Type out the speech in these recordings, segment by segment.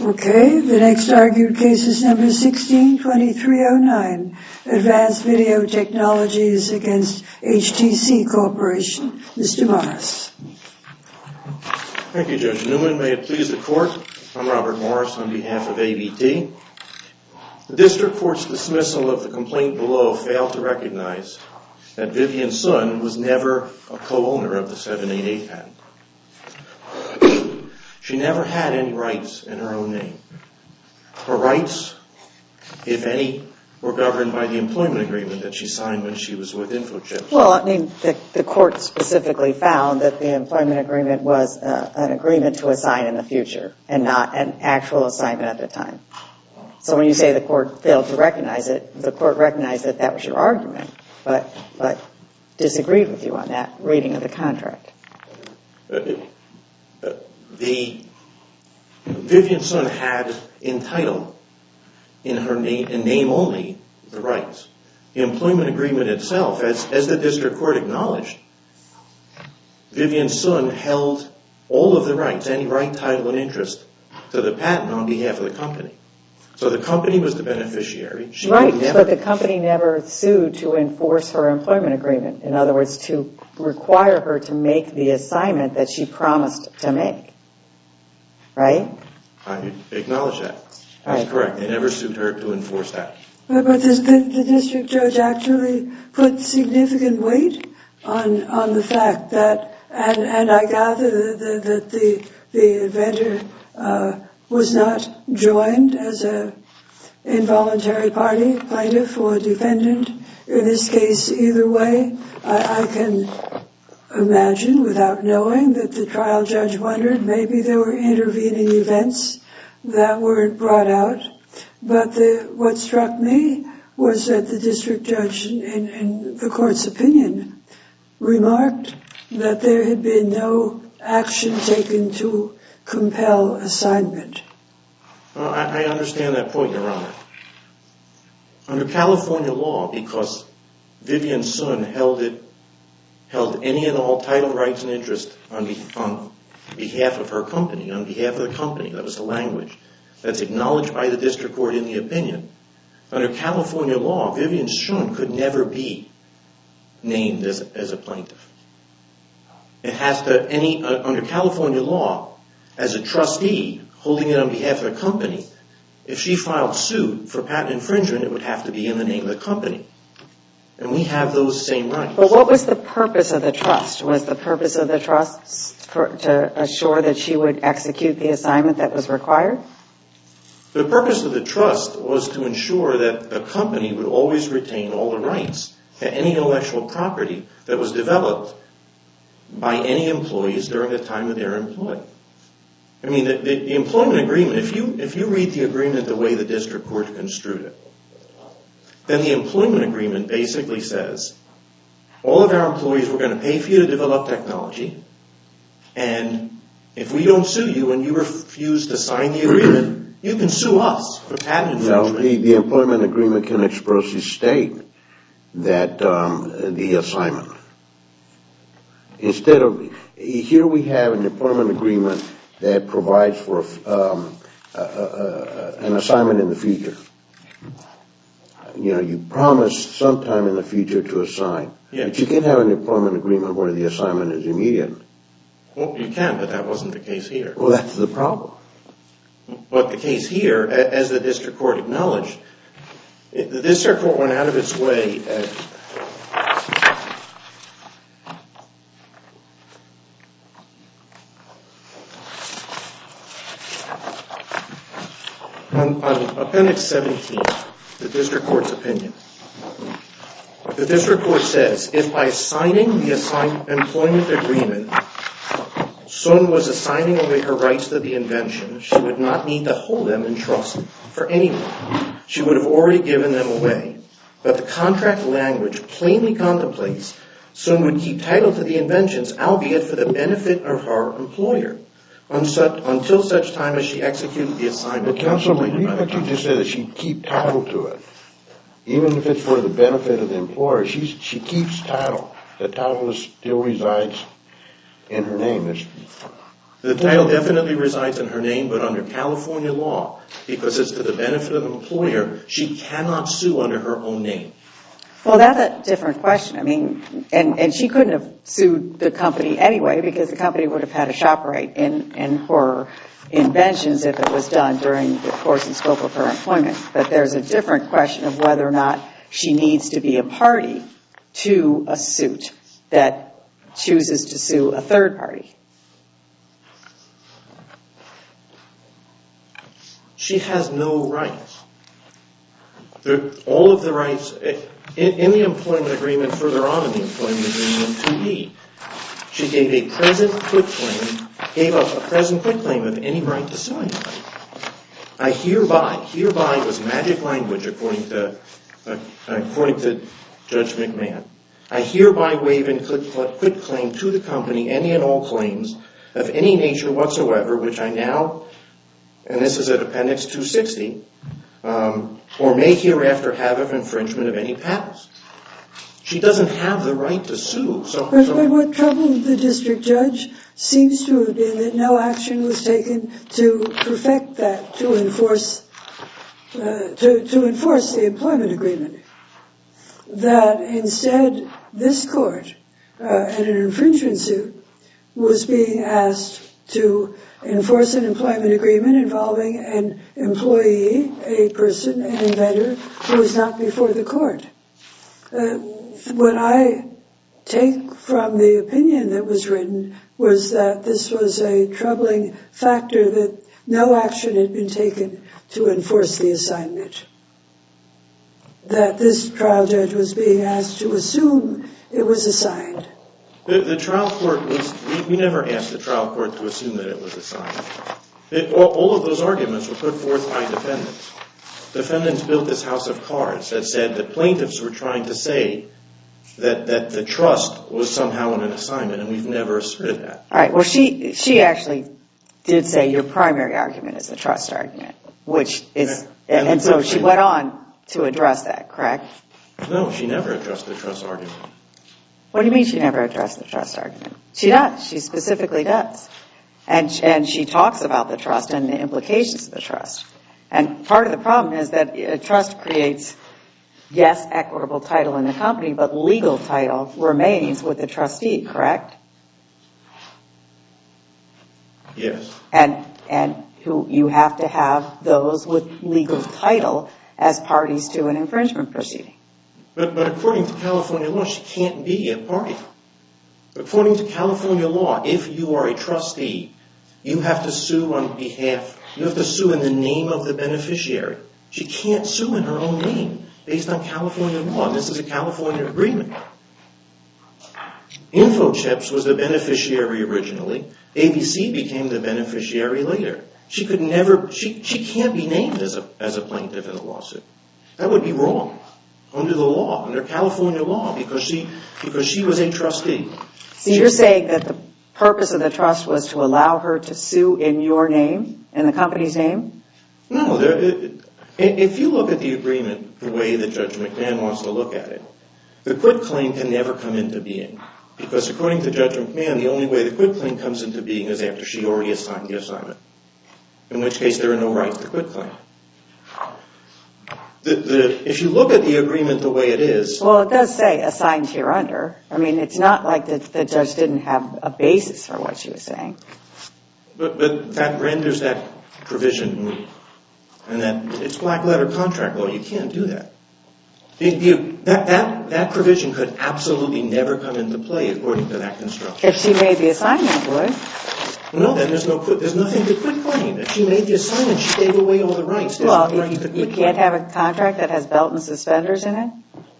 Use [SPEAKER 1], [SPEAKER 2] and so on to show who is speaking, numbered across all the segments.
[SPEAKER 1] Okay, the next argued case is number 162309, Advanced Video Technologies against HTC Corporation. Mr. Morris.
[SPEAKER 2] Thank you, Judge Newman. May it please the Court, I'm Robert Morris on behalf of AVT. The District Court's dismissal of the complaint below failed to recognize that Vivian Sun was never a co-owner of the 788 patent. She never had any rights in her own name. Her rights, if any, were governed by the employment agreement that she signed when she was with InfoChips.
[SPEAKER 3] Well, I mean, the Court specifically found that the employment agreement was an agreement to assign in the future and not an actual assignment at the time. So when you say the Court failed to recognize it, the Court recognized that that was your argument, but disagreed with you on that reading of the contract.
[SPEAKER 2] Vivian Sun had in title, in her name, in name only, the rights. The employment agreement itself, as the District Court acknowledged, Vivian Sun held all of the rights, any right, title, and interest to the patent on behalf of the company. So the company was the beneficiary.
[SPEAKER 3] Right, but the company never sued to enforce her employment agreement. In other words, to require her to make the assignment that she promised to make. Right?
[SPEAKER 2] I acknowledge that. That's correct. They never sued her to enforce that.
[SPEAKER 1] But the district judge actually put significant weight on the fact that, and I gather that the inventor was not joined as a involuntary party, plaintiff or defendant. In this case, either way, I can imagine without knowing that the trial judge wondered maybe there were intervening events that weren't brought out. But what struck me was that the district judge, in the Court's opinion, remarked that there had been no action taken to compel assignment.
[SPEAKER 2] Well, I understand that point, Your Honor. Under California law, because Vivian Sun held any and all title, rights, and interest on behalf of her company, on behalf of the company, that was the language that's acknowledged by the District Court in the opinion. Under California law, Vivian Sun could never be named as a plaintiff. It has to, under California law, as a trustee holding it on behalf of the company, if she filed suit for patent infringement, it would have to be in the name of the company. And we have those same rights.
[SPEAKER 3] But what was the purpose of the trust? Was the purpose of the trust to assure that she would execute the assignment that was required?
[SPEAKER 2] The purpose of the trust was to ensure that the company would always retain all the rights to any intellectual property that was developed by any employees during the time that they're employed. I mean, the employment agreement, if you read the agreement the way the District Court construed it, then the employment agreement basically says, all of our employees, we're going to pay for you to develop technology, and if we don't sue you and you refuse to sign the agreement, you can sue us for patent infringement.
[SPEAKER 4] No, the employment agreement can expressly state that the assignment. Instead of, here we have an employment agreement that provides for an assignment in the future. You know, you promise sometime in the future to assign. Yeah. But you can't have an employment agreement where the assignment is immediate.
[SPEAKER 2] Well, you can, but that wasn't the case here.
[SPEAKER 4] Well, that's the problem.
[SPEAKER 2] But the case here, as the District Court acknowledged, the District Court went out of its way on Appendix 17, the District Court's opinion. The District Court says, if by signing the employment agreement, Sun was assigning away her rights to the invention, she would not need to hold them in trust for anyone. She would have already given them away. But the contract language plainly contemplates Sun would keep title to the inventions, albeit for the benefit of her employer, until such time as she executed the assignment.
[SPEAKER 4] But counsel, what you just said is she'd keep title to it. Even if it's for the benefit of the employer, she keeps title. The title still resides in her name.
[SPEAKER 2] The title definitely resides in her name, but under California law, because it's to the benefit of the employer, she cannot sue under her own name.
[SPEAKER 3] Well, that's a different question. I mean, and she couldn't have sued the company anyway, because the company would have had a shop right in her inventions if it was done during the course and scope of her employment. But there's a different question of whether or not she needs to be a party to a suit that chooses to sue a third party.
[SPEAKER 2] She has no rights. All of the rights in the employment agreement, further on in the employment agreement, 2E, she gave a present quitclaim, gave up a present quitclaim of any right to sue anybody. I hereby was magic language according to Judge McMahon. I hereby waive and quitclaim to the company any and all claims of any nature whatsoever, which I now, and this is at Appendix 260, or may hereafter have of infringement of any patents. She doesn't have the right to sue.
[SPEAKER 1] But what troubled the district judge seems to have been that no action was taken to perfect that, to enforce the employment agreement. That instead this court, in an infringement suit, was being asked to enforce an employment agreement involving an employee, a person, an inventor, who was not before the court. What I take from the opinion that was written was that this was a troubling factor, that no action had been taken to enforce the assignment. That this trial judge was being asked to assume it was assigned.
[SPEAKER 2] The trial court we never asked the trial court to assume that it was assigned. All of those arguments were put forth by defendants. Defendants built this house of cards that said that plaintiffs were trying to say that the trust was somehow in an assignment, and we've never asserted that.
[SPEAKER 3] All right. Well, she actually did say your primary argument is the trust argument, which is, and so she went on to address that, correct?
[SPEAKER 2] No, she never addressed the trust argument.
[SPEAKER 3] What do you mean she never addressed the trust argument? She does. She specifically does. And she talks about the trust and the implications of the trust. And part of the problem is that a trust creates, yes, equitable title in the company, but legal title remains with the trustee, correct?
[SPEAKER 2] Yes.
[SPEAKER 3] And who you have to have those with legal title as parties to an infringement proceeding.
[SPEAKER 2] But according to California law, she can't be a party. According to California law, if you are a trustee, you have to sue on behalf, you have to sue in the name of the beneficiary. She can't sue in her own name based on California law. And this is a California agreement. InfoChips was the beneficiary originally. ABC became the beneficiary later. She could never, she can't be named as a plaintiff in a lawsuit. That would be wrong under the law, under California law, because she was a trustee.
[SPEAKER 3] So you're saying that the purpose of the trust was to allow her to sue in your name, in the company's name?
[SPEAKER 2] No. If you look at the agreement the way that Judge McMahon wants to look at it, the quitclaim can never come into being. Because according to Judge McMahon, the only way the quitclaim comes into being is after she already assigned the assignment. In which case there are no rights to quitclaim. If you look at the agreement the way it is...
[SPEAKER 3] Well, it does say assigned hereunder. I mean, it's not like the judge didn't have a basis for what she was saying.
[SPEAKER 2] But that renders that provision moot. And that it's black letter contract law. You can't do that. That provision could absolutely never come into play according to that construction.
[SPEAKER 3] If she made the assignment, it would.
[SPEAKER 2] No, then there's nothing to quitclaim. If she made the assignment, she gave away all the rights.
[SPEAKER 3] Well, you can't have a contract that has belt and suspenders in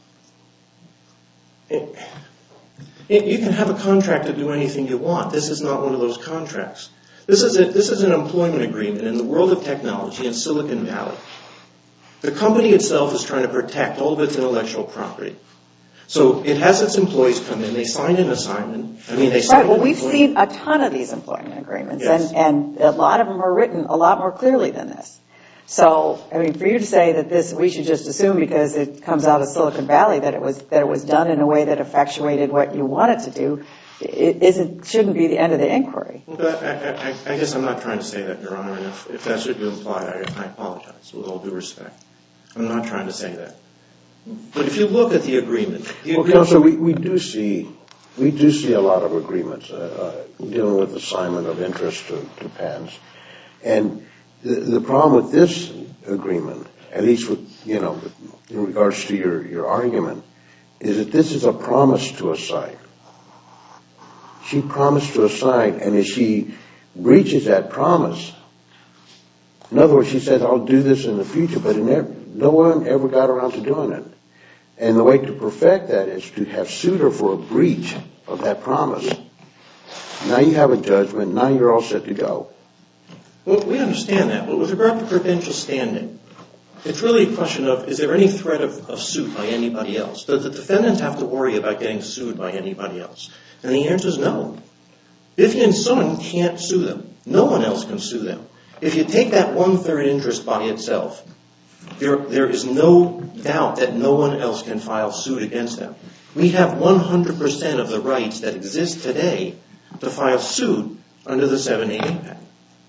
[SPEAKER 3] it?
[SPEAKER 2] You can have a contract to do anything you want. This is not one of those contracts. This is an employment agreement in the world of technology in Silicon Valley. The company itself is trying to protect all of its intellectual property. So it has its employees come in, they sign an assignment.
[SPEAKER 3] Right, well, we've seen a ton of these employment agreements, yes. and a lot of them are written a lot more clearly than this. So, I mean, for you to say that we should just assume because it comes out of Silicon Valley that it was done in a way that effectuated what you wanted to do, shouldn't be the end of the inquiry.
[SPEAKER 2] But I guess I'm not trying to say that, Your Honor, and if that's what you imply, I apologize with all due respect. I'm not trying to say that. But if you look at the agreement...
[SPEAKER 4] Counsel, we do see a lot of agreements dealing with assignment of interest to patents. And the problem with this agreement, at least with, in regards to your argument, is that this is a promise to assign. She promised to assign, and if she breaches that promise, in other words, she says, I'll do this in the future, but no one ever got around to doing it. And the way to perfect that is to have sued her for a breach of that promise. Now you have a judgment. Now you're all set to go.
[SPEAKER 2] Well, we understand that, but with regard to prudential standing, it's really a question of, is there any threat of suit by anybody else? Does the defendant have to worry about getting sued by anybody else? And the answer is no. Vivian Sun can't sue them. No one else can sue them. If you take that 1/3 interest by itself, there is no doubt that no one else can file suit against them. We have 100% of the rights that exist today to file suit under the 788 Act.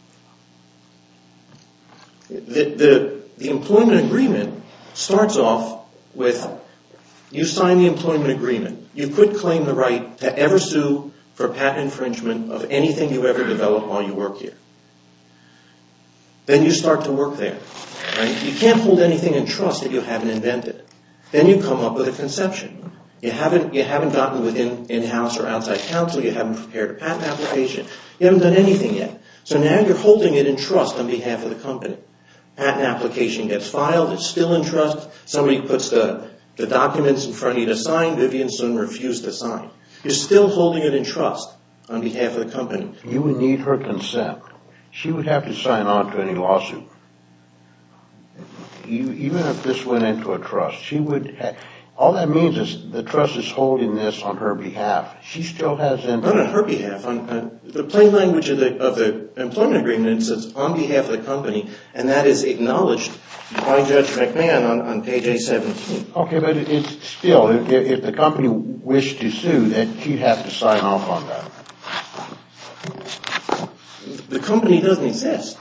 [SPEAKER 2] The employment agreement starts off with, you sign the employment agreement. You could claim the right to ever sue for patent infringement of anything you ever develop while you work here. Then you start to work there. Right? You can't hold anything in trust that you haven't invented. Then you come up with a conception. You haven't gotten within in-house or outside counsel. You haven't prepared a patent application. You haven't done anything yet. So now you're holding it in trust on behalf of the company. Patent application gets filed. It's still in trust. Somebody puts the documents in front of you to sign. Vivian Sun refused to sign. You're still holding it in trust on behalf of the company.
[SPEAKER 4] You would need her consent. She would have to sign on to any lawsuit. Even if this went into a trust, she would have, all that means is the trust is holding this on her behalf. She still has...
[SPEAKER 2] Not on her behalf. On the plain language of the employment agreement, it says on behalf of the company, and that is acknowledged by Judge McMahon on page A17.
[SPEAKER 4] Okay, but it's still, if the company wished to sue, then she'd have to sign off on that.
[SPEAKER 2] The company doesn't exist.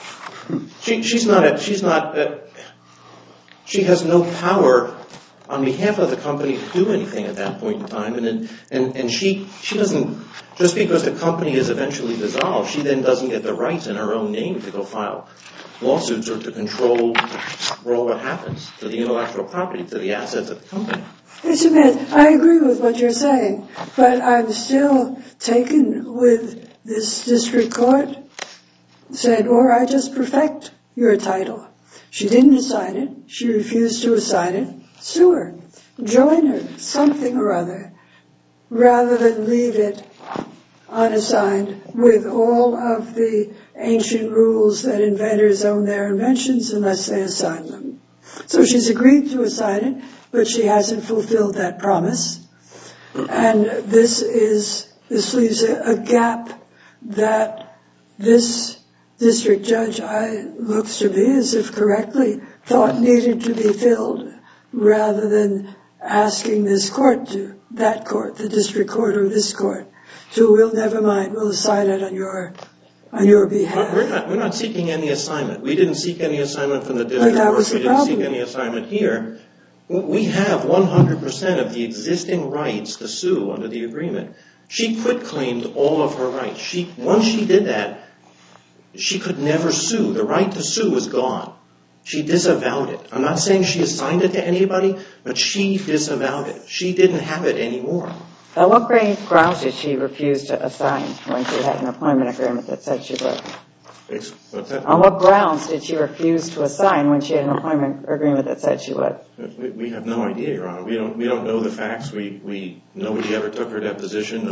[SPEAKER 2] She has no power on behalf of the company to do anything at that point in time, and she doesn't, just because the company is eventually dissolved, she then doesn't get the rights in her own name to go file lawsuits or to control what happens to the intellectual property, to the assets of the company.
[SPEAKER 1] Mr. Smith, I agree with what you're saying, but I'm still taken with this district court said, or I just perfect your title. She didn't assign it. She refused to assign it. Sue her. Join her. Something or other. Rather than leave it unassigned with all of the ancient rules that inventors own their inventions unless they assign them. So she's agreed to assign it, but she hasn't fulfilled that promise. And this leaves a gap that this district judge looks to me as if correctly thought needed to be filled rather than asking this court to, that court, the district court or this court, to, we'll never mind, we'll assign it on your behalf.
[SPEAKER 2] We're not seeking any assignment. We didn't seek any assignment from the district court. We didn't seek any assignment here. We have 100% of the existing rights to sue under the agreement. She quit claimed all of her rights. Once she did that, she could never sue. The right to sue was gone. She disavowed it. I'm not saying she assigned it to anybody, but she disavowed it. She didn't have it anymore.
[SPEAKER 3] On what grounds did she refuse to assign when she had an employment agreement that said she would?
[SPEAKER 2] What's that?
[SPEAKER 3] On what grounds did she refuse to assign when she had an employment agreement that said she would?
[SPEAKER 2] We have no idea, Your Honor. We don't know the facts. Nobody ever took her deposition.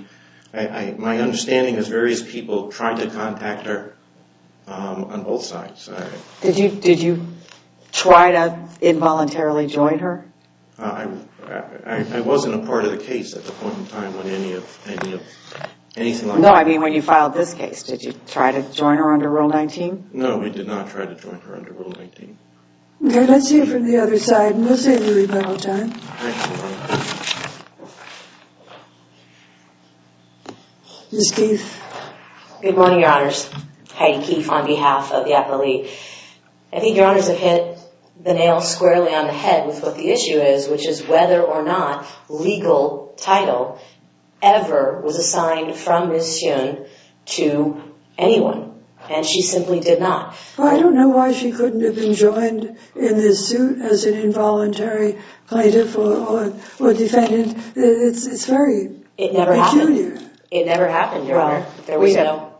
[SPEAKER 2] My understanding is various people tried to contact her on both sides.
[SPEAKER 3] Did you try to involuntarily join her?
[SPEAKER 2] I wasn't a part of the case at the point in time when anything like that.
[SPEAKER 3] No, I mean when you filed this case. Did you try to join her under Rule 19?
[SPEAKER 2] No, we did not try to join her under Rule 19.
[SPEAKER 1] Okay, let's hear from the other side, and we'll save the rebuttal time.
[SPEAKER 2] Thank you, Your Honor.
[SPEAKER 1] Ms. Keefe.
[SPEAKER 5] Good morning, Your Honors. Heidi Keefe on behalf of the appellee. I think Your Honors have hit the nail squarely on the head with what the issue is, which is whether or not legal title ever was assigned from Ms. Hyun to anyone. And she simply did not.
[SPEAKER 1] Well, I don't know why she couldn't have been joined in this suit as an involuntary plaintiff or defendant. It's very
[SPEAKER 5] It never
[SPEAKER 1] peculiar.
[SPEAKER 5] happened. It never happened, Your Honor. There was no...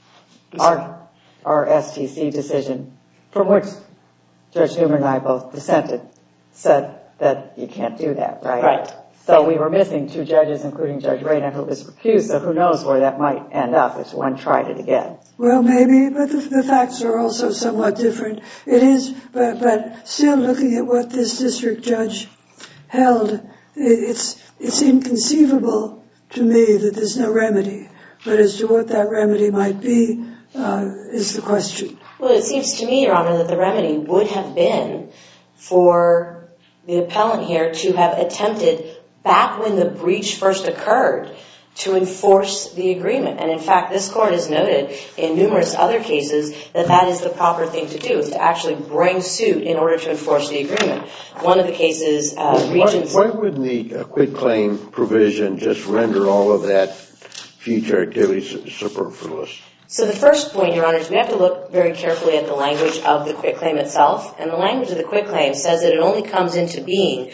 [SPEAKER 3] Our STC decision, from which Judge Newman and I both dissented, said that you can't do that, right?
[SPEAKER 5] Right.
[SPEAKER 3] So we were missing two judges, including Judge Rayner, who was recused, so who knows where that might end up if one tried it again.
[SPEAKER 1] Well, maybe, but the facts are also somewhat different. It is, but still looking at what this district judge held, it's inconceivable to me that there's no remedy. But as to what that remedy might be is the question.
[SPEAKER 5] Well, it seems to me, Your Honor, that the remedy would have been for the appellant here to have attempted, back when the breach first occurred, to enforce the agreement. And in fact, this court has noted in numerous other cases that that is the proper thing to do, is to actually bring suit in order to enforce the agreement. One of the cases, Regents...
[SPEAKER 4] Why wouldn't the quitclaim provision just render all of that future activity superfluous?
[SPEAKER 5] So the first point, Your Honors, we have to look very carefully at the language of the quitclaim itself. And the language of the quitclaim says that it only comes into being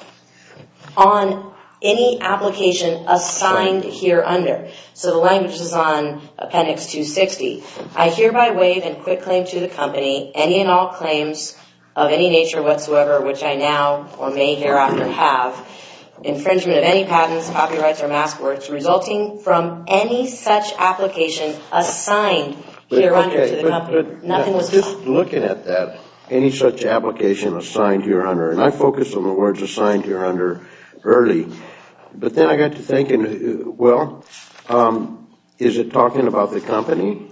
[SPEAKER 5] on any application assigned hereunder. So the language is on Appendix 260. I hereby waive and quitclaim to the company any and all claims of any nature whatsoever which I now or may hereafter have, infringement of any patents, copyrights, or mask works resulting from any such application assigned hereunder to the company.
[SPEAKER 4] But
[SPEAKER 5] Nothing was...
[SPEAKER 4] Just looking at that, any such application assigned hereunder, and I focused on the words assigned hereunder early, but then I got to thinking, well, is it talking about the company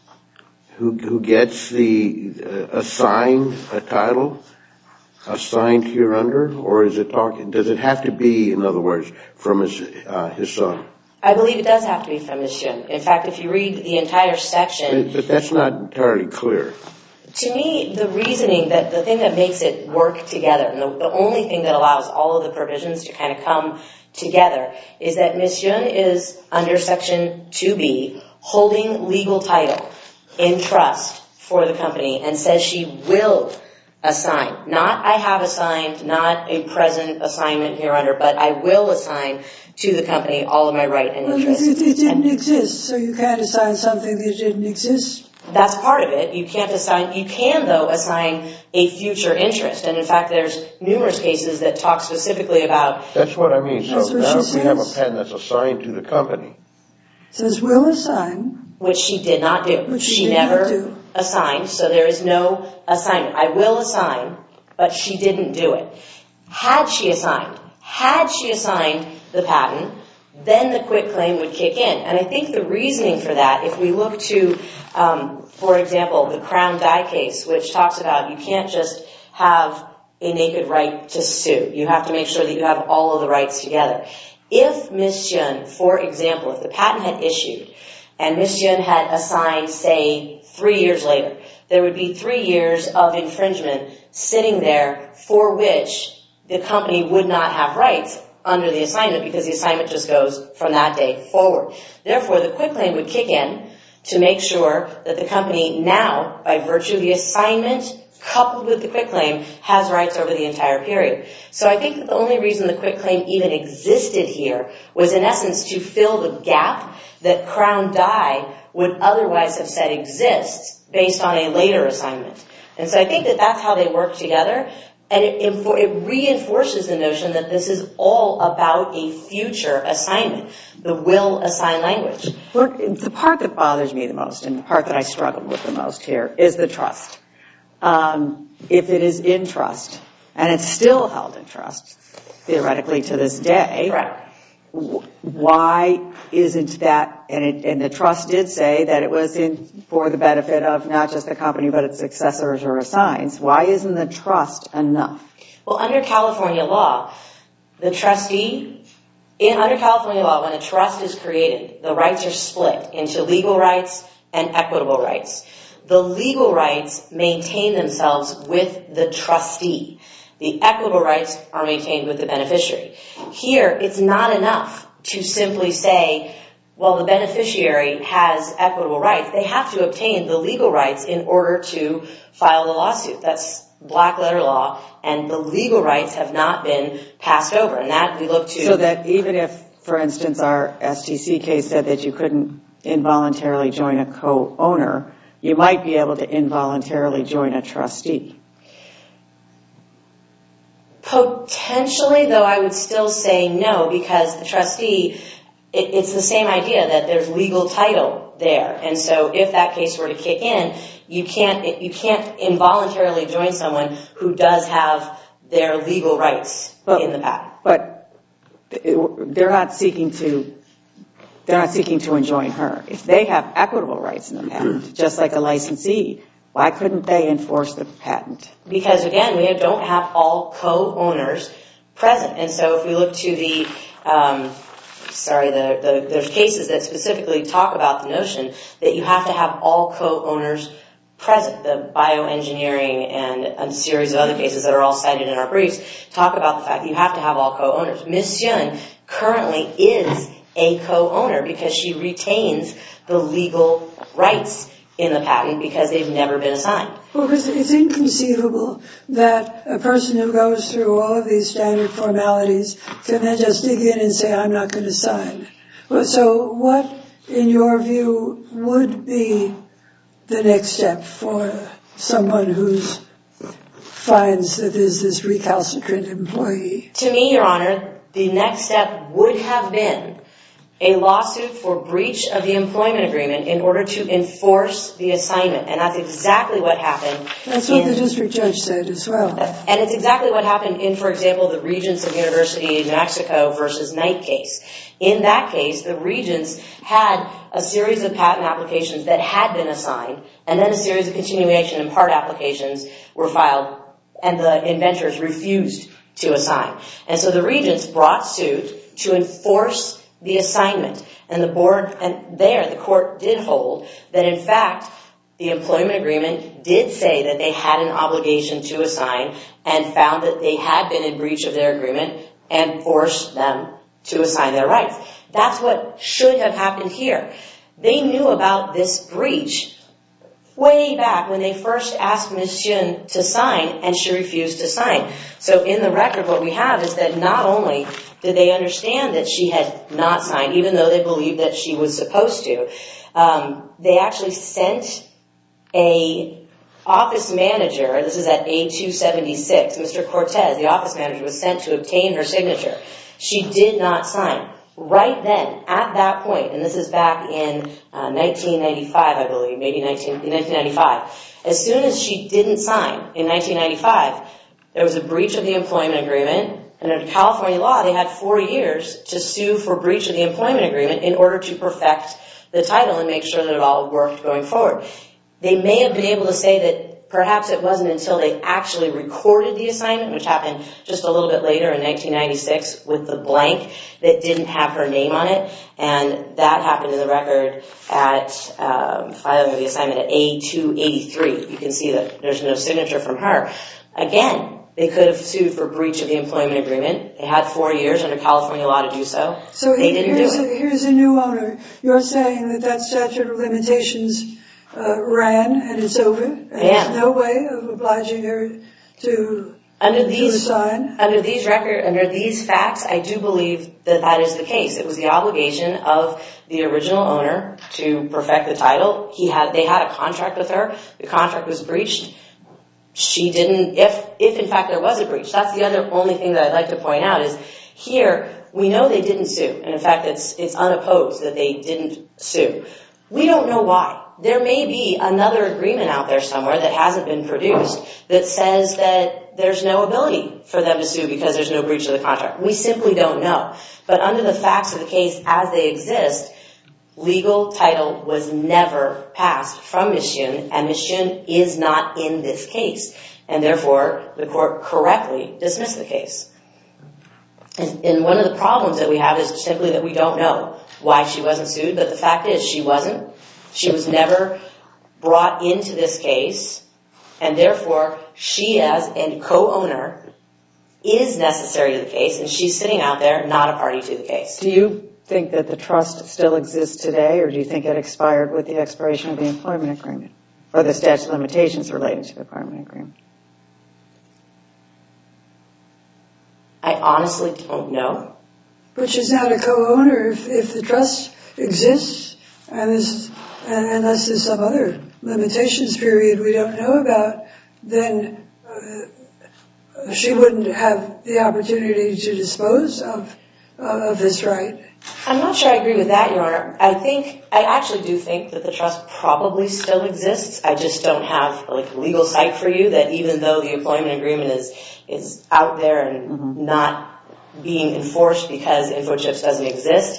[SPEAKER 4] who gets the assigned a title assigned hereunder, or is it talking? Does it have to be, in other words, from his son?
[SPEAKER 5] I believe it does have to be from Ms. Hyun. In fact, if you read the entire section...
[SPEAKER 4] But that's not entirely clear.
[SPEAKER 5] To me, the reasoning, that the thing that makes it work together, and the only thing that allows all of the provisions to kind of come together, is that Ms. Hyun is, under Section 2B, holding legal title in trust for the company and says she will assign. Not I have assigned, not a present assignment hereunder, but I will assign to the company all of my right and interest.
[SPEAKER 1] Well, it didn't exist, so you can't assign something that didn't exist.
[SPEAKER 5] That's part of it. You can't assign, you can though assign a future interest. And in fact, there's numerous cases that talk specifically about...
[SPEAKER 4] That's what I mean.
[SPEAKER 1] That's
[SPEAKER 4] So
[SPEAKER 1] what
[SPEAKER 4] now
[SPEAKER 1] she
[SPEAKER 4] if we have a
[SPEAKER 1] says.
[SPEAKER 4] patent that's assigned to the company.
[SPEAKER 1] It says will assign.
[SPEAKER 5] Which she did not do.
[SPEAKER 1] Which
[SPEAKER 5] she
[SPEAKER 1] did
[SPEAKER 5] never
[SPEAKER 1] not do.
[SPEAKER 5] assigned, so there is no assignment. I will assign, but she didn't do it. Had she assigned the patent, then the quitclaim would kick in. And I think the reasoning for that, if we look to, for example, the Crown Die case, which talks about you can't just have a naked right to sue. You have to make sure that you have all of the rights together. If Ms. Hyun, for example, if the patent had issued and Ms. Hyun had assigned, say, 3 years later, there would be 3 years of infringement sitting there for which the company would not have rights under the assignment because the assignment just goes from that day forward. Therefore, the quitclaim would kick in to make sure that the company now, by virtue of the assignment coupled with the quitclaim, has rights over the entire period. So I think that the only reason the quitclaim even existed here was in essence to fill the gap that Crown Die would otherwise have said exists based on a later assignment. And so I think that that's how they work together. And it reinforces the notion that this is all about a future assignment, the will assign language.
[SPEAKER 3] The part that bothers me the most and the part that I struggled with the most here is the trust. If it is in trust, and it's still held in trust, theoretically to this day,
[SPEAKER 5] Correct.
[SPEAKER 3] Why isn't that, and the trust did say that it was for the benefit of not just the company but its successors or assigns, why isn't the trust enough?
[SPEAKER 5] Well, under California law, the trustee Under California law, when a trust is created, the rights are split into legal rights and equitable rights. The legal rights maintain themselves with the trustee. The equitable rights are maintained with the beneficiary. Here, it's not enough to simply say, well, the beneficiary has equitable rights. They have to obtain the legal rights in order to file the lawsuit. That's black letter law, and the legal rights have not been passed over. And that we look to...
[SPEAKER 3] So that even if, for instance, our STC case said that you couldn't involuntarily join a co-owner, you might be able to involuntarily join a trustee.
[SPEAKER 5] Potentially, though I would still say no, because the trustee, it's the same idea that there's legal title there. And so if that case were to kick in, you can't involuntarily join someone who does have their legal rights in the patent.
[SPEAKER 3] But they're not seeking to enjoin her. If they have equitable rights in the patent, just like a licensee, why couldn't they enforce the patent?
[SPEAKER 5] Because, again, we don't have all co-owners present. And so if we look to there's cases that specifically talk about the notion that you have to have all co-owners present. The bioengineering and a series of other cases that are all cited in our briefs talk about the fact that you have to have all co-owners. Ms. Yun currently is a co-owner because she retains the legal rights in the patent because they've never been assigned.
[SPEAKER 1] Well, because it's inconceivable that a person who goes through all of these standard formalities can then just dig in and say, I'm not going to sign. Well, so what, in your view, would be the next step for someone who finds that there's this recalcitrant employee?
[SPEAKER 5] To me, Your Honor, the next step would have been a lawsuit for breach of the employment agreement in order to enforce the assignment. And that's exactly what happened.
[SPEAKER 1] That's what the district judge said as well.
[SPEAKER 5] And it's exactly what happened in, for example, the Regents of University of New Mexico versus Knight case. In that case, the Regents had a series of patent applications that had been assigned, and then a series of continuation and part applications were filed, and the inventors refused to assign. And so the Regents brought suit to enforce the assignment. And the court did hold that, in fact, the employment agreement did say that they had an obligation to assign and found that they had been in breach of their agreement and forced them to assign their rights. That's what should have happened here. They knew about this breach way back when they first asked Ms. Yun to sign, and she refused to sign. So in the record, what we have is that not only did they understand that she had not signed, even though they believed that she was supposed to, they actually sent a office manager, this is at A276, Mr. Cortez, the office manager, was sent to obtain her signature. She did not sign. Right then, at that point, and this is back in 1995, I believe, maybe 1995, as soon as she didn't sign in 1995, there was a breach of the employment agreement, and under California law, they had 4 years to sue for breach of the employment agreement in order to perfect the title and make sure that it all worked going forward. They may have been able to say that perhaps it wasn't until they actually recorded the assignment, which happened just a little bit later in 1996 with the blank that didn't have her name on it, and that happened in the record at filing of the assignment at A283. You can see that there's no signature from her. Again, they could have sued for breach of the employment agreement. They had 4 years under California law to do so.
[SPEAKER 1] So
[SPEAKER 5] they didn't do it.
[SPEAKER 1] Here's a new owner. You're saying that statute of limitations ran and it's over, and there's no way of obliging her to assign?
[SPEAKER 5] Under these facts, I do believe that that is the case. It was the obligation of the original owner to perfect the title. They had a contract with her. The contract was breached. She didn't, if in fact there was a breach. That's the only thing that I'd like to point out is here, we know they didn't sue. And in fact, it's unopposed that they didn't sue. We don't know why. There may be another agreement out there somewhere that hasn't been produced that says that there's no ability for them to sue because there's no breach of the contract. We simply don't know. But under the facts of the case as they exist, legal title was never passed from Ms. Yun, and Ms. Yun is not in this case. And therefore, the court correctly dismissed the case. And one of the problems that we have is simply that we don't know why she wasn't sued, but the fact is she wasn't. She was never brought into this case, and therefore she as a co-owner is necessary to the case, and she's sitting out there not a party to the case.
[SPEAKER 3] Do you think that the trust still exists today, or do you think it expired with the expiration of the employment agreement, or the statute of limitations related to the employment agreement?
[SPEAKER 5] I honestly don't know.
[SPEAKER 1] But she's not a co-owner. If the trust exists, and unless there's some other limitations period we don't know about, then she wouldn't have the opportunity to dispose of this right.
[SPEAKER 5] I'm not sure I agree with that, Your Honor. I actually do think that the trust probably still exists. I just don't have legal sight for you that even though the employment agreement is out there and not being enforced because InfoChips doesn't exist,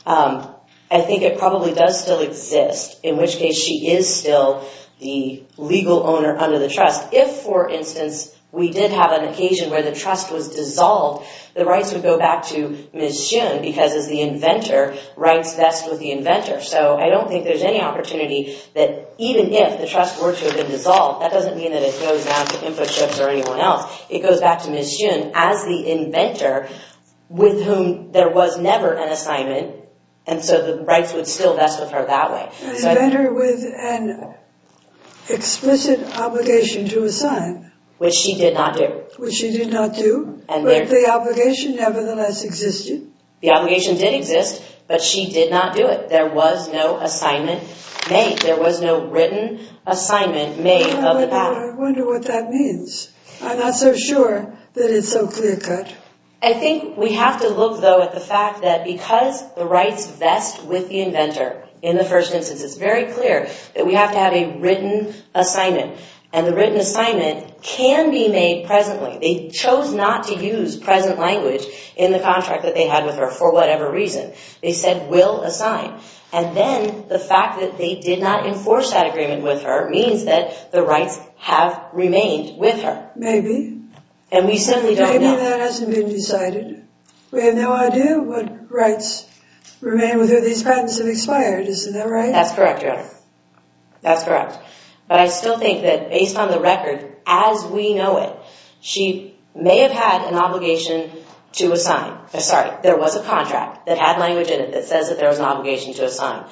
[SPEAKER 5] I think it probably does still exist, in which case she is still the legal owner under the trust. If, for instance, we did have an occasion where the trust was dissolved, the rights would go back to Ms. Shun because as the inventor, rights vest with the inventor. So I don't think there's any opportunity that even if the trust were to have been dissolved, that doesn't mean that it goes now to InfoChips or anyone else. It goes back to Ms. Shun as the inventor with whom there was never an assignment, and so the rights would still vest with her that way.
[SPEAKER 1] An inventor with an explicit obligation to assign.
[SPEAKER 5] Which she did not do.
[SPEAKER 1] Which she did not do,
[SPEAKER 5] and
[SPEAKER 1] but the obligation nevertheless existed.
[SPEAKER 5] The obligation did exist, but she did not do it. There was no assignment made. There was no written assignment made of the patent.
[SPEAKER 1] I wonder what that means. I'm not so sure that it's so clear-cut.
[SPEAKER 5] I think we have to look, though, at the fact that because the rights vest with the inventor in the first instance, it's very clear that we have to have a written assignment. And the written assignment can be made presently. They chose not to use present language in the contract that they had with her for whatever reason. They said, will assign. And then the fact that they did not enforce that agreement with her means that the rights have remained with her.
[SPEAKER 1] Maybe.
[SPEAKER 5] And we simply don't know.
[SPEAKER 1] Maybe that hasn't been decided. We have no idea what rights remain with her. These patents have expired, isn't that right?
[SPEAKER 5] That's correct, Your Honor. That's correct. But I still think that based on the record, as we know it, she may have had an obligation to assign. There was a contract that had language in it that says that there was an obligation to assign.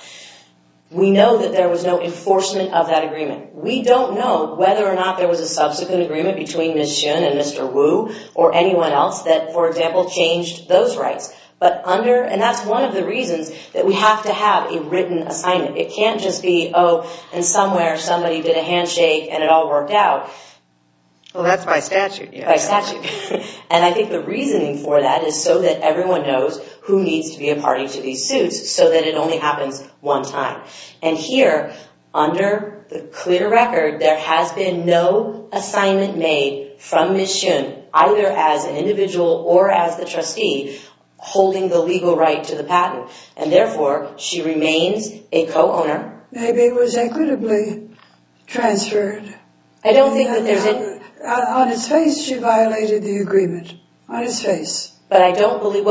[SPEAKER 5] We know that there was no enforcement of that agreement. We don't know whether or not there was a subsequent agreement between Ms. Shun and Mr. Wu or anyone else that, for example, changed those rights. But and that's one of the reasons that we have to have a written assignment. It can't just be, and somewhere somebody did a handshake and it all worked out.
[SPEAKER 3] Well, that's by statute. Yeah.
[SPEAKER 5] By statute. And I think the reasoning for that is so that everyone knows who needs to be a party to these suits so that it only happens one time. And here, under the clear record, there has been no assignment made from Ms. Shun, either as an individual or as the trustee, holding the legal right to the patent. And therefore, she remains a co-owner.
[SPEAKER 1] Maybe it was equitably transferred.
[SPEAKER 5] I don't think that there's any...
[SPEAKER 1] On its face, she violated the agreement. On its face.
[SPEAKER 5] But I don't believe...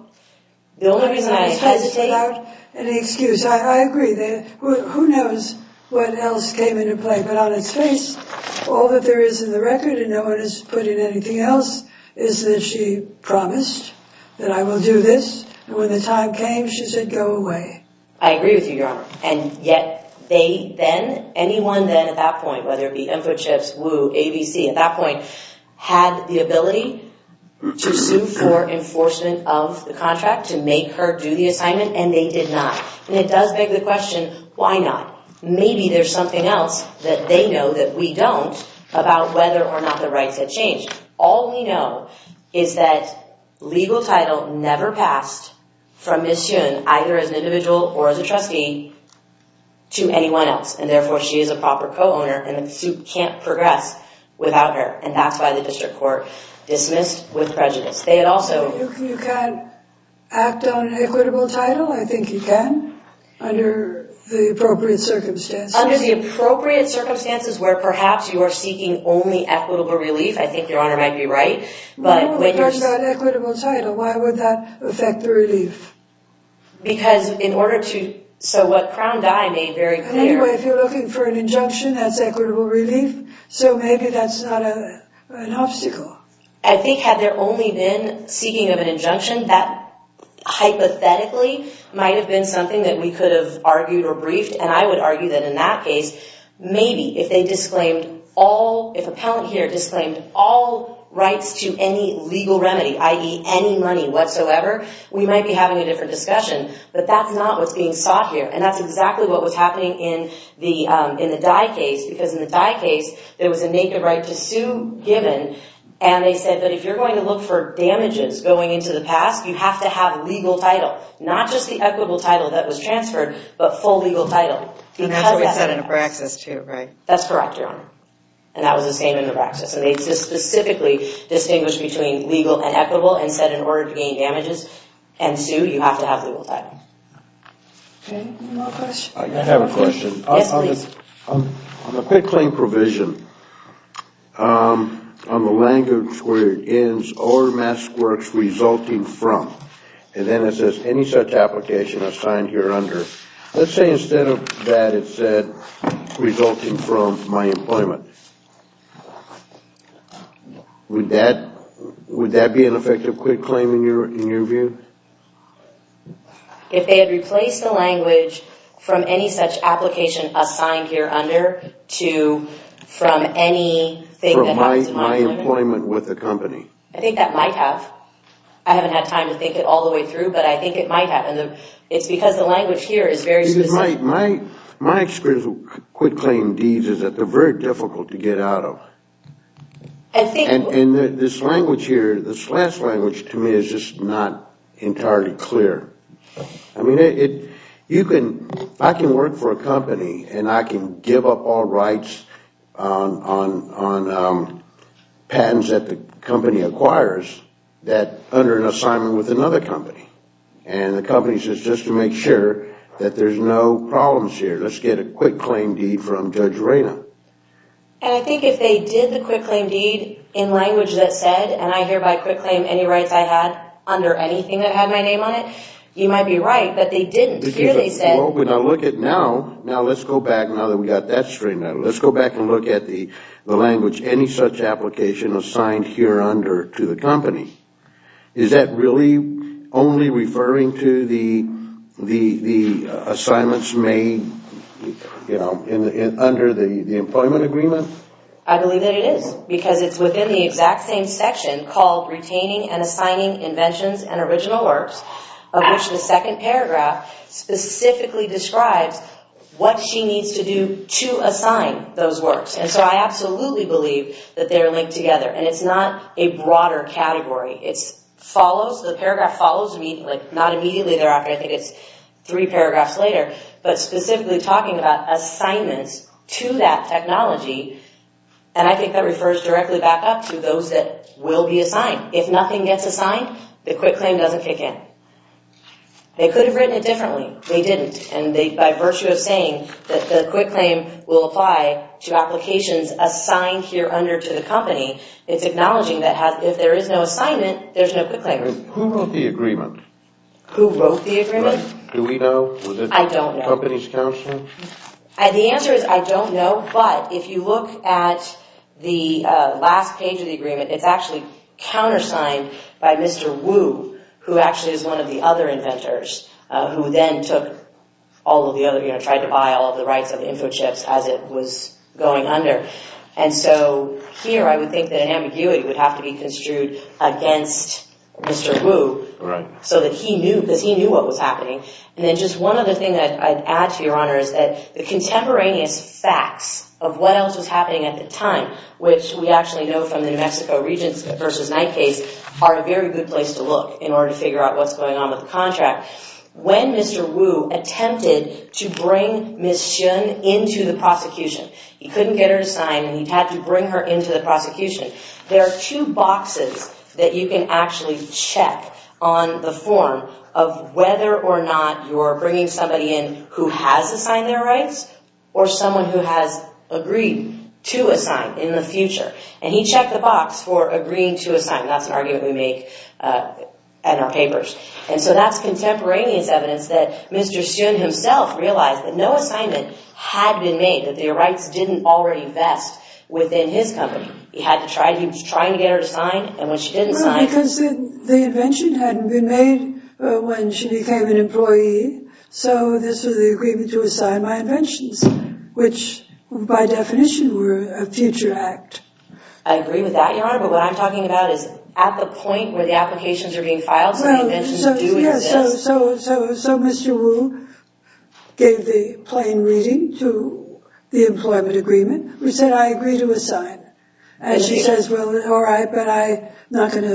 [SPEAKER 5] the only reason I hesitate...
[SPEAKER 1] Without any excuse. I agree. Who knows what else came into play. But on its face, all that there is in the record, and no one has put in anything else, is that she promised that I will do this, and when the time came, she said, go away.
[SPEAKER 5] I agree with you, Your Honor. And yet, anyone then at that point, whether it be InfoChips, Wu, ABC, at that point, had the ability to sue for enforcement of the contract, to make her do the assignment, and they did not. And it does beg the question, why not? Maybe there's something else that they know that we don't about whether or not the rights had changed. All we know is that legal title never passed from Ms. Shun, either as an individual or as a trustee, to anyone else. And therefore, she is a proper co-owner, and the suit can't progress without her. And that's why the district court dismissed with prejudice. They had also...
[SPEAKER 1] You can't act on equitable title? I think you can, under the appropriate circumstances?
[SPEAKER 5] Under the appropriate circumstances where perhaps you are seeking only equitable relief, I think Your Honor might be right. But when you're talking
[SPEAKER 1] about equitable title, why would that affect the relief?
[SPEAKER 5] Because in order to, so what Crown Dye made very clear.
[SPEAKER 1] Anyway, if you're looking for an injunction, that's equitable relief. So maybe that's not an obstacle.
[SPEAKER 5] I think had there only been seeking of an injunction, that hypothetically might have been something that we could have argued or briefed. And I would argue that in that case, maybe if they disclaimed all, if appellant here disclaimed all rights to any legal remedy, i.e. any money whatsoever, we might be having a different discussion. But that's not what's being sought here. And that's exactly what was happening in the Dye case, because in the Dye case, there was a naked right to sue given. And they said that if you're going to look for damages going into the past, you have to have legal title. Not just the equitable title that was transferred, but full legal title.
[SPEAKER 3] And that's what we said in Abraxas too, right?
[SPEAKER 5] That's correct, Your Honor. And that was the same in Abraxas. And they just specifically distinguished between legal and equitable and said in order to gain damages and sue, you have to have legal title.
[SPEAKER 1] Okay, any more questions?
[SPEAKER 4] I have a question.
[SPEAKER 5] Yes, please.
[SPEAKER 4] On the quitclaim provision, on the language where it ends, or mask works resulting from, and then it says any such application assigned here under. Let's say instead of that it said resulting from my employment. Would that be an effective quitclaim in your view?
[SPEAKER 5] If they had replaced the language from any such application assigned here under to from anything that happens in my
[SPEAKER 4] employment with the company.
[SPEAKER 5] I think that might have. I haven't had time to think it all the way through, but I think it might have. And it's because the language here is very specific.
[SPEAKER 4] My experience with quitclaim deeds is that they're very difficult to get out of. And this language here, this last language to me is just not entirely clear. I mean, I can work for a company and I can give up all rights on patents that the company acquires that under an assignment with another company. And the company says, just to make sure that there's no problems here, let's get a quitclaim deed from Judge Reyna.
[SPEAKER 5] And I think if they did the quitclaim deed in language that said, and I hereby quitclaim any rights I had under anything that had my name on it, you might be right, but they didn't. Here they said...
[SPEAKER 4] Well, when I look at now let's go back, now that we got that straightened out, let's go back and look at the language, any such application assigned here under to the company. Is that really only referring to the assignments made, under the employment agreement?
[SPEAKER 5] I believe that it is, because it's within the exact same section called retaining and assigning inventions and original works, of which the second paragraph specifically describes what she needs to do to assign those works. And so I absolutely believe that they're linked together. And it's not a broader category. The paragraph follows, not immediately thereafter, I think it's 3 paragraphs later, but specifically talking about assignments to that technology. And I think that refers directly back up to those that will be assigned. If nothing gets assigned, the quitclaim doesn't kick in. They could have written it differently. They didn't. And by virtue of saying that the quitclaim will apply to applications assigned here under to the company, it's acknowledging that if there is no assignment, there's no quitclaim.
[SPEAKER 4] Who wrote the agreement?
[SPEAKER 5] Who wrote the agreement?
[SPEAKER 4] Right. Do we know? Was it
[SPEAKER 5] I don't know.
[SPEAKER 4] Company's counsel?
[SPEAKER 5] The answer is I don't know, but if you look at the last page of the agreement, it's actually countersigned by Mr. Wu, who actually is one of the other inventors, who then took all of the other, tried to buy all of the rights of InfoChips as it was going under. And so here I would think that an ambiguity would have to be construed against Mr. Wu,
[SPEAKER 4] right,
[SPEAKER 5] so that he knew, because he knew what was happening. And then just one other thing that I'd add to Your Honor is that the contemporaneous facts of what else was happening at the time, which we actually know from the New Mexico Regents versus Knight case, are a very good place to look in order to figure out what's going on with the contract. When Mr. Wu attempted to bring Ms. Shun into the prosecution, he couldn't get her to sign and he had to bring her into the prosecution. There are 2 boxes that you can actually check on the form of whether or not you're bringing somebody in who has assigned their rights or someone who has agreed to assign in the future. And he checked the box for agreeing to assign. That's an argument we make in our papers. And so that's contemporaneous evidence that Mr. Sun himself realized that no assignment had been made, that their rights didn't already vest within his company. He was trying to get her to sign, and when she didn't sign...
[SPEAKER 1] Because the invention hadn't been made when she became an employee, so this was the agreement to assign my inventions, which by definition were a future act.
[SPEAKER 5] I agree with that, Your Honor, but what I'm talking about is at the point where the applications are being filed, so the inventions do exist.
[SPEAKER 1] So Mr. Wu gave the plain reading to the employment agreement, which said, I agree to assign. And she says, well, all right, but I'm not going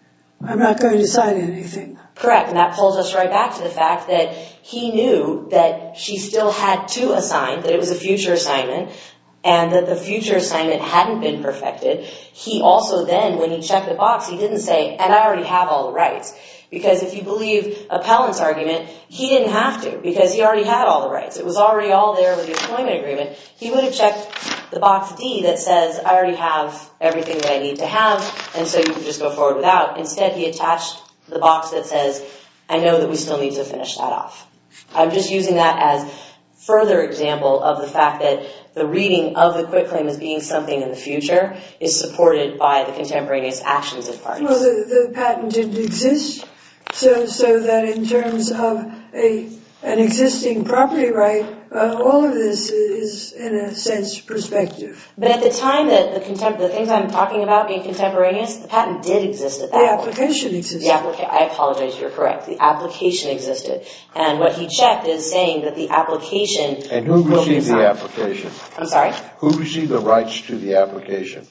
[SPEAKER 1] to sign anything.
[SPEAKER 5] Correct, and that pulls us right back to the fact that he knew that she still had to assign, that it was a future assignment, and that the future assignment hadn't been perfected. He also then, when he checked the box, he didn't say, and I already have all the rights. Because if you believe Appellant's argument, he didn't have to, because he already had all the rights. It was already all there with the employment agreement. He would have checked the box D that says, I already have everything that I need to have, and so you can just go forward without. Instead, he attached the box that says, I know that we still need to finish that off. I'm just using that as further example of the fact that the reading of the quitclaim as being something in the future is supported by the contemporaneous actions of parties.
[SPEAKER 1] Well, the patent didn't exist, so that in terms of an existing property right, all of this is, in a sense, perspective.
[SPEAKER 5] But at the time that the things I'm talking about being contemporaneous, the patent did exist at that point.
[SPEAKER 1] The application existed.
[SPEAKER 5] I apologize, you're correct. The application existed. And what he checked is saying that the application...
[SPEAKER 4] And who received the application?
[SPEAKER 5] I'm sorry?
[SPEAKER 4] Who received the rights to the application?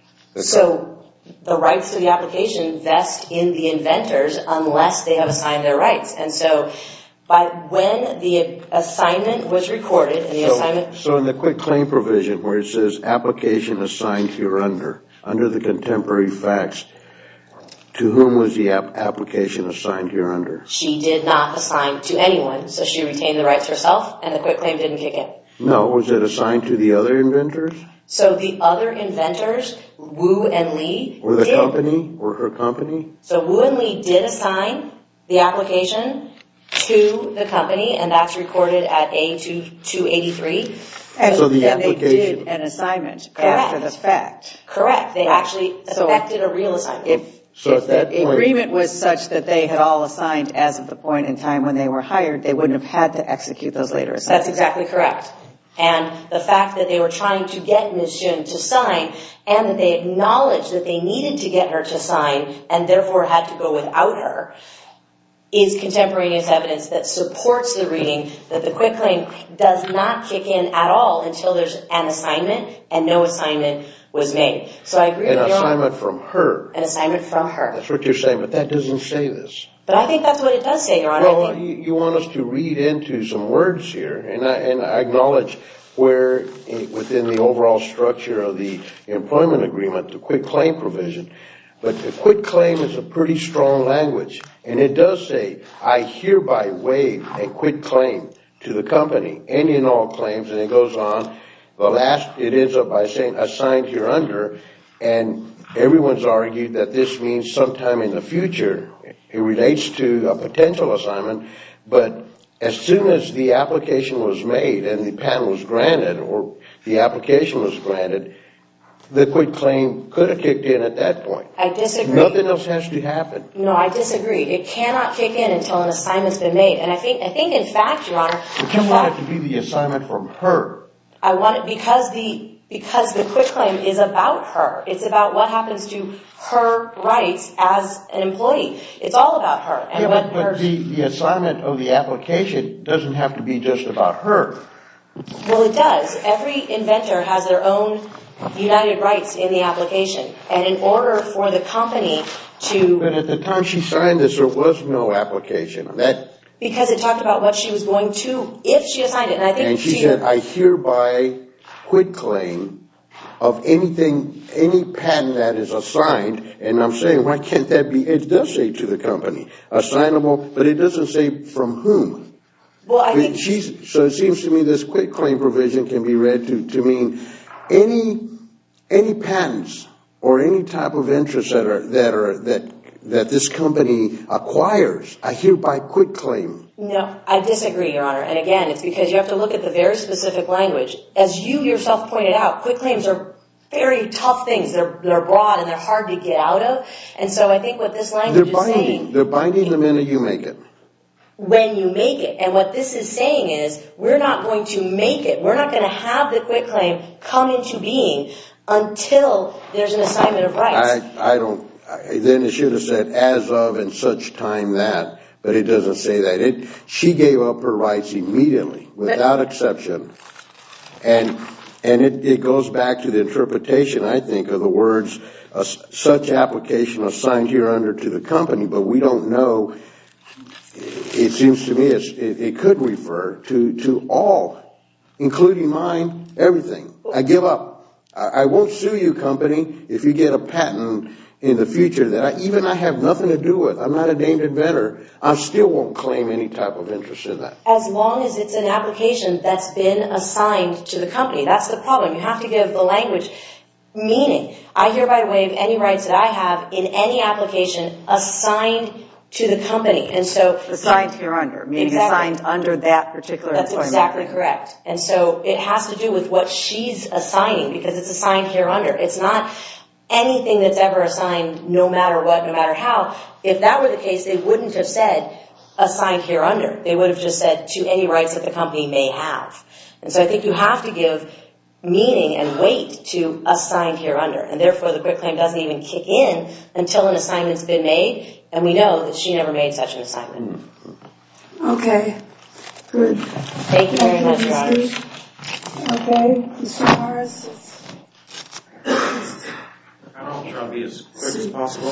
[SPEAKER 5] So the rights to the application vest in the inventors unless they have assigned their rights. And so when the assignment was recorded and the assignment...
[SPEAKER 4] So in the quitclaim provision where it says application assigned hereunder, under the contemporary facts, to whom was the application assigned hereunder?
[SPEAKER 5] She did not assign to anyone, so she retained the rights herself and the quitclaim didn't kick in.
[SPEAKER 4] No, was it assigned to the other inventors?
[SPEAKER 5] So the other inventors, Wu and Li...
[SPEAKER 4] Or the company? Or her company?
[SPEAKER 5] So Wu and Li did assign the application to the company, and that's recorded at A283.
[SPEAKER 3] And
[SPEAKER 4] so the
[SPEAKER 3] then
[SPEAKER 4] application...
[SPEAKER 3] they did an assignment after the fact.
[SPEAKER 5] Correct. They actually effected a real assignment.
[SPEAKER 3] If the agreement was such that they had all assigned as of the point in time when they were hired, they wouldn't have had to execute those later assignments.
[SPEAKER 5] That's exactly correct. And the fact that they were trying to get Ms. Xun to sign and that they acknowledged that they needed to get her to sign and therefore had to go without her is contemporaneous evidence that supports the reading that the quitclaim does not kick in at all until there's an assignment and no assignment was made. So I agree with you.
[SPEAKER 4] An assignment from her.
[SPEAKER 5] An assignment from her.
[SPEAKER 4] That's what you're saying, but that doesn't say this.
[SPEAKER 5] But I think that's what it does say, Your Honor.
[SPEAKER 4] Well, you want us to read into some words here, and I acknowledge where within the overall structure of the employment agreement, the quitclaim provision, but the quitclaim is a pretty strong language, and it does say, I hereby waive a quitclaim to the company, any and all claims, and it goes on. It ends up by saying assigned hereunder, and everyone's argued that this means sometime in the future. It relates to a potential assignment, but as soon as the application was made and the patent was granted or the application was granted, the quitclaim could have kicked in at that point.
[SPEAKER 5] I disagree.
[SPEAKER 4] Nothing else has to happen.
[SPEAKER 5] No, I disagree. It cannot kick in until an assignment's been made. And I think in fact, Your Honor...
[SPEAKER 4] But you want it to be the assignment from her.
[SPEAKER 5] I want it because the quitclaim is about her. It's about what happens to her rights as an employee. It's all about her. And
[SPEAKER 4] but the assignment of the application doesn't have to be just about her.
[SPEAKER 5] Well, it does. Every inventor has their own united rights in the application. And in order for the company to...
[SPEAKER 4] But at the time she signed this, there was no application.
[SPEAKER 5] Because it talked about what she was going to if she assigned it.
[SPEAKER 4] And she said, I hereby quitclaim of anything, any patent that is assigned, and I'm saying, why can't that be, it does say to the company, assignable, but it doesn't say from whom.
[SPEAKER 5] Well, I think
[SPEAKER 4] So it seems to me this quit claim provision can be read to mean any patents or any type of interest that this company acquires, I hereby quit claim.
[SPEAKER 5] No, I disagree, Your Honor. And again, it's because you have to look at the very specific language. As you yourself pointed out, quit claims are very tough things. They're broad and they're hard to get out of. And so I think what this language is saying...
[SPEAKER 4] They're binding the minute you make it.
[SPEAKER 5] When you make it. And what this is saying is, we're not going to make it. We're not going to have the quit claim come into being until there's an assignment of rights.
[SPEAKER 4] Then it should have said as of and such time that, but it doesn't say that. She gave up her rights immediately, without exception. And it goes back to the interpretation, I think, of the words, such application assigned hereunder to the company, but we don't know. It seems to me it could refer to all, including mine, everything. I give up. I won't sue you, company, if you get a patent in the future that I have nothing to do with. I'm not a named inventor. I still won't claim any type of interest in that.
[SPEAKER 5] As long as it's an application that's been assigned to the company. That's the problem. You have to give the language meaning. I hereby waive any rights that I have in any application assigned to the company. And so
[SPEAKER 3] assigned hereunder, meaning
[SPEAKER 5] exactly.
[SPEAKER 3] Assigned under that particular
[SPEAKER 5] That's
[SPEAKER 3] employment.
[SPEAKER 5] exactly correct. And so it has to do with what she's assigning, because it's assigned hereunder. It's not anything that's ever assigned no matter what, no matter how. If that were the case, they wouldn't have said assigned hereunder. They would have just said to any rights that the company may have. And so I think you have to give meaning and weight to assigned hereunder. And therefore the quit claim doesn't even kick in until an assignment's been made. And we know that she never made such an assignment.
[SPEAKER 1] Okay, good.
[SPEAKER 5] Thank you very much, Your Honors.
[SPEAKER 1] Okay, Mr. Morris.
[SPEAKER 2] I'll try to be as quick as possible.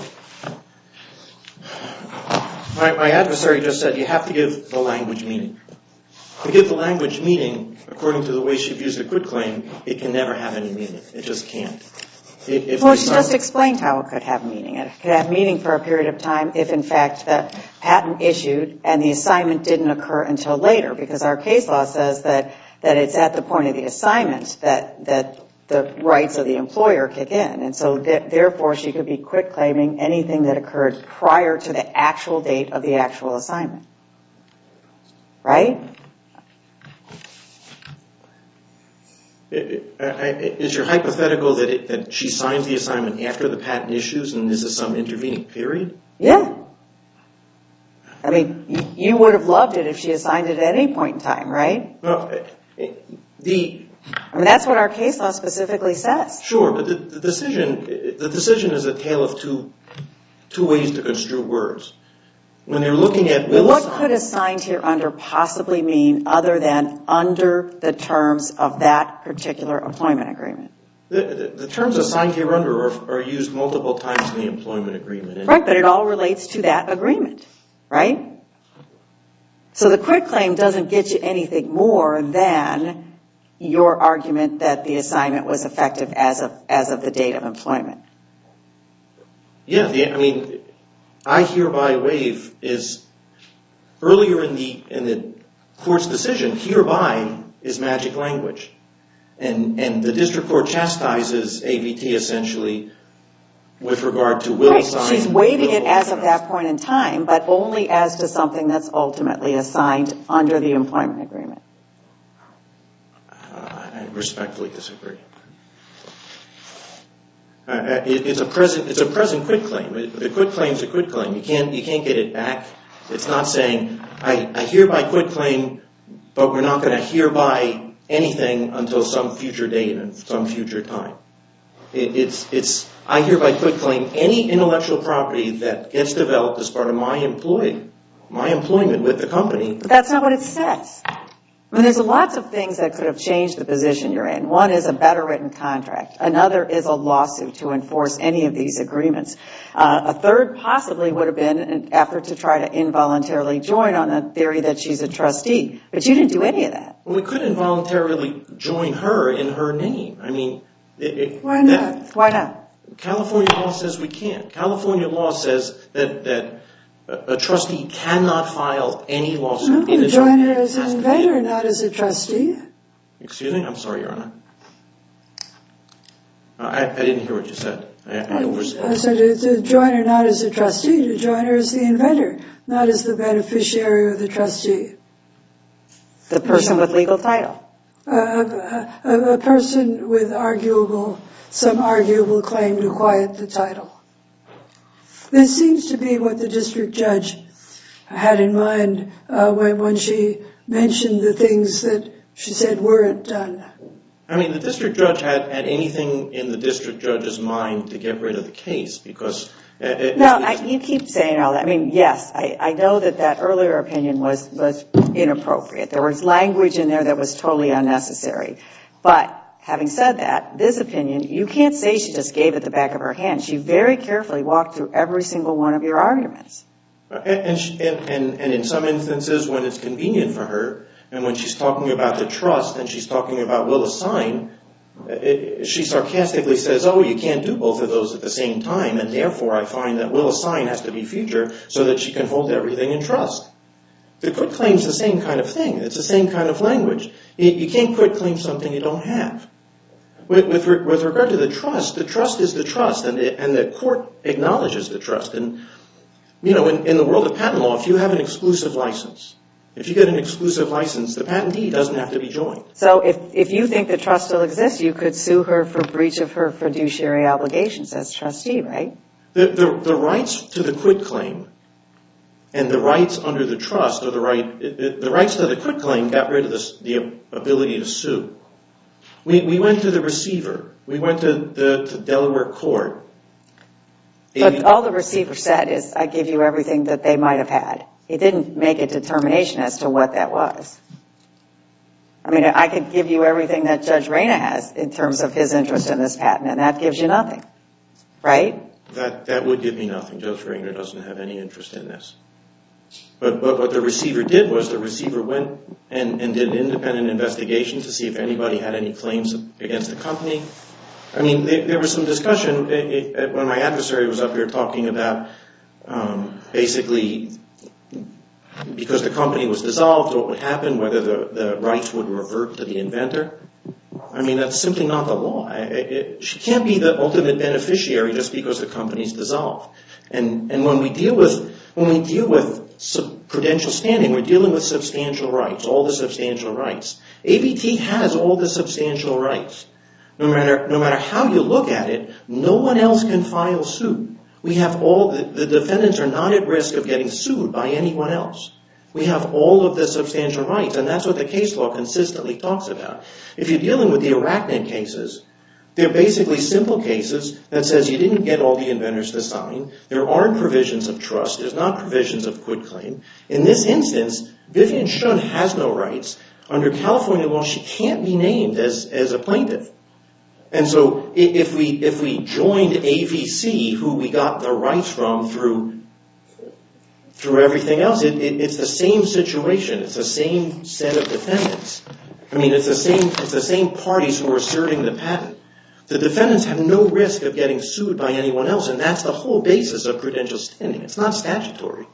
[SPEAKER 2] My adversary just said you have to give the language meaning. To give the language meaning, according to the way she views the quit claim, it can never have any meaning. It just can't.
[SPEAKER 3] Well, she just explained how it could have meaning. It could have meaning for a period of time if, in fact, the patent issued and the assignment didn't occur until later, because our case law says that it's at the point of the assignment that the rights of the employer kick in. And so, therefore, she could be quit claiming anything that occurred prior to the actual date of the actual assignment. Right?
[SPEAKER 2] Is your hypothetical that she signs the assignment after the patent issues and this is some intervening period?
[SPEAKER 3] Yeah. I mean, you would have loved it if she assigned it at any point in time, right?
[SPEAKER 2] Well,
[SPEAKER 3] that's what our case law specifically says.
[SPEAKER 2] Sure, but the decision is a tale of two ways to construe words. When they're looking at
[SPEAKER 3] what could assigned here under possibly mean other than under the terms of that particular employment agreement?
[SPEAKER 2] The terms assigned here under are used multiple times in the employment agreement.
[SPEAKER 3] Right, but it all relates to that agreement, right? So the quit claim doesn't get you anything more than your argument that the assignment was effective as of the date of employment.
[SPEAKER 2] Yeah, I hereby waive is earlier in the court's decision. Hereby is magic language, and the district court chastises AVT essentially with regard to will assign.
[SPEAKER 3] She's waiving it as of that point in time, but only as to something that's ultimately assigned under the employment agreement.
[SPEAKER 2] I respectfully disagree. It's a present quit claim. The quit claim is a quit claim. You can't get it back. It's not saying I hereby quit claim, but we're not going to hereby anything until some future date and some future time. It's I hereby quit claim any intellectual property that gets developed as part of my employment with the company.
[SPEAKER 3] But that's not what it says. I mean, there's lots of things that could have changed the position you're in. One is a better written contract. Another is a lawsuit to enforce any of these agreements. A third possibly would have been an effort to try to involuntarily join on the theory that she's a trustee. But you didn't do any of that.
[SPEAKER 2] Well, we could involuntarily join her in her name. I mean,
[SPEAKER 1] Why not?
[SPEAKER 3] Why not?
[SPEAKER 2] California law says we can't. California law says that a trustee cannot file any lawsuit.
[SPEAKER 1] No, join her as an inventor, not as a trustee.
[SPEAKER 2] Excuse me? I'm sorry, Your Honor. I didn't hear what you said.
[SPEAKER 1] I said to join her not as a trustee, to join her as the inventor, not as the beneficiary or the trustee.
[SPEAKER 3] The person with legal title.
[SPEAKER 1] A person with some arguable claim to quiet the title. This seems to be what the district judge had in mind when she mentioned the things that she said weren't done.
[SPEAKER 2] I mean, the district judge had anything in the district judge's mind to get rid of the case because...
[SPEAKER 3] You keep saying all that. I mean, yes, I know that earlier opinion was inappropriate. There was language in there that was totally unnecessary. But having said that, this opinion, you can't say she just gave it the back of her hand. She very carefully walked through every single one of your arguments.
[SPEAKER 2] And in some instances, when it's convenient for her, and when she's talking about the trust and she's talking about will assign, she sarcastically says, oh, you can't do both of those at the same time, and therefore I find that will assign has to be future so that she can hold everything in trust. The quit claim's the same kind of thing. It's the same kind of language. You can't quit claim something you don't have. With regard to the trust is the trust, and the court acknowledges the trust. And, you know, in the world of patent law, if you have an exclusive license, if you get an exclusive license, the patentee doesn't have to be joined.
[SPEAKER 3] So if you think the trust still exists, you could sue her for breach of her fiduciary obligations as trustee, right?
[SPEAKER 2] The rights to the quit claim and the rights under the trust, or the rights to the quit claim got rid of the ability to sue. We went to the receiver. We went to Delaware court.
[SPEAKER 3] But all the receiver said is, I give you everything that they might have had. He didn't make a determination as to what that was. I mean, I could give you everything that Judge Reyna has in terms of his interest in this patent, and that gives you nothing, right?
[SPEAKER 2] That would give me nothing. Judge Reyna doesn't have any interest in this. But what the receiver did was the receiver went and did an independent investigation to see if anybody had any claims against the company. I mean, there was some discussion when my adversary was up here talking about basically because the company was dissolved, what would happen, whether the rights would revert to the inventor. I mean, that's simply not the law. She can't be the ultimate beneficiary just because the company's dissolved. And when we deal with prudential standing, we're dealing with substantial rights, all the substantial rights. ABT has all the substantial rights. No matter how you look at it, no one else can file suit. We have the defendants are not at risk of getting sued by anyone else. We have all of the substantial rights, and that's what the case law consistently talks about. If you're dealing with the Arachnid cases, they're basically simple cases that says you didn't get all the inventors to sign. There aren't provisions of trust. There's not provisions of quit claim. In this instance, Vivian Shun has no rights. Under California law, she can't be named as a plaintiff. And so if we joined AVC, who we got the rights from through everything else, it's the same situation. It's the same set of defendants. I mean, it's the same parties who are asserting the patent. The defendants have no risk of getting sued by anyone else, and that's the whole basis of prudential standing. It's not statutory.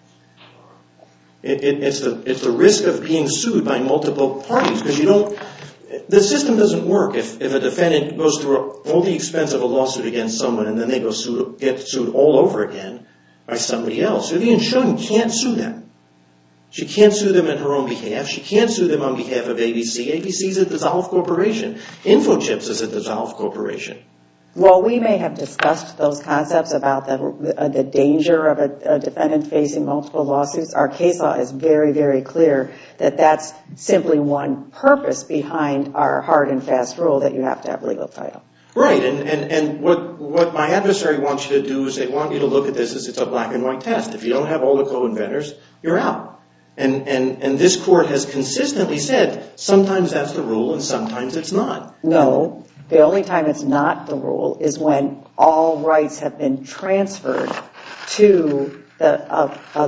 [SPEAKER 2] It's the risk of being sued by multiple parties, because the system doesn't work if a defendant goes through all the expense of a lawsuit against someone and then they get sued all over again by somebody else. Vivian Shun can't sue them. She can't sue them on her own behalf. She can't sue them on behalf of ABC. ABC is a dissolved corporation. InfoChips is a dissolved corporation.
[SPEAKER 3] Well, we may have discussed those concepts about the danger of a defendant facing multiple lawsuits. Our case law is very, very clear that that's simply one purpose behind our hard and fast rule that you have to have legal title.
[SPEAKER 2] Right, and what my adversary wants you to do is they want you to look at this as it's a black and white test. If you don't have all the co-inventors, you're out. And this court has consistently said sometimes that's the rule and sometimes it's not.
[SPEAKER 3] No. The only time it's not the rule is when all rights have been transferred to a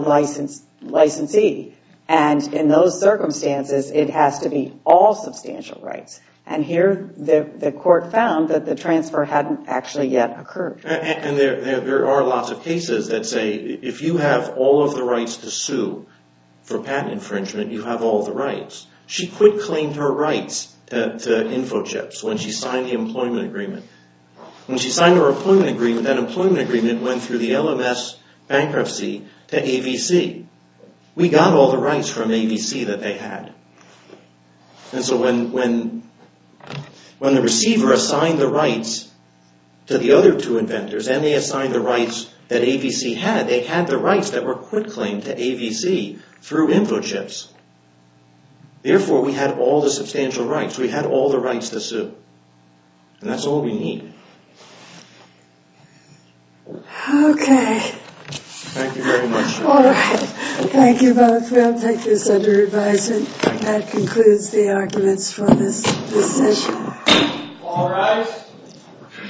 [SPEAKER 3] licensee. And in those circumstances, it has to be all substantial rights. And here the court found that the transfer hadn't actually yet occurred.
[SPEAKER 2] And there are lots of cases that say if you have all of the rights to sue for patent infringement, you have all the rights. She quit-claimed her rights to InfoChips when she signed the employment agreement. When she signed her employment agreement, that employment agreement went through the LMS bankruptcy to AVC. We got all the rights from AVC that they had. And so when the receiver assigned the rights to the other two inventors and they assigned the rights that AVC had, they had the rights that were quit-claimed to AVC through InfoChips. Therefore, we had all the substantial rights. We had all the rights to sue. And that's all we need.
[SPEAKER 1] Okay.
[SPEAKER 2] Thank you very much.
[SPEAKER 1] All right. Thank you both. We'll take this under advisement. That concludes the arguments for this session.
[SPEAKER 6] All rise.